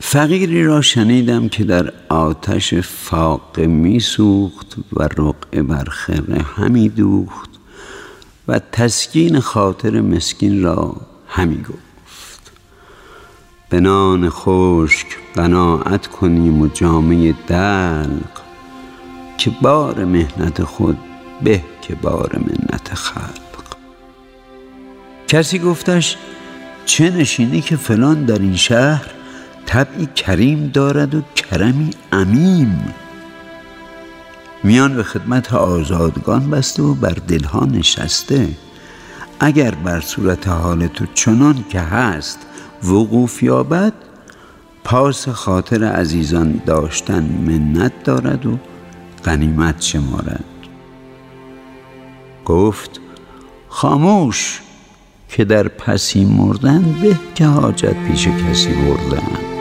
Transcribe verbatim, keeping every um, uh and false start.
فقیری را شنیدم که در آتش فاقه می سوخت و رقعه بر خرقه همی دوخت و تسکین خاطر مسکین را همی گفت: به نان خشک قناعت کنیم و جامه دلق، که بار مهنت خود به که بار منت خلق. کسی گفتش: چه نشینی که فلان در این شهر طبعی کریم دارد و کرمی عمیم، میان به خدمت آزادگان بسته و بر دلها نشسته. اگر بر صورت حال تو چنان که هست وقوف یابد، پاس خاطر عزیزان داشتن منت دارد و غنیمت شمارد. گفت: خاموش، که در پسی مردن به که حاجت پیش کسی بردن.